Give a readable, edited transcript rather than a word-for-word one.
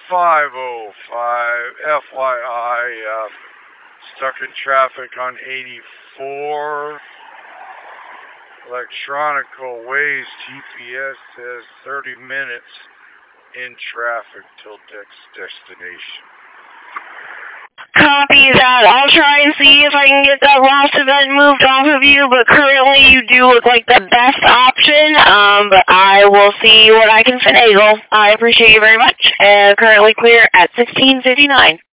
505 FYI, stuck in traffic on 84. Electronical Waze GPS says 30 minutes in traffic till destination. Copy that. I'll try and see if I can get that lost event moved off of you, but currently you do look like the best option, but I will see what I can finagle. I appreciate you very much, and currently clear at 16:59.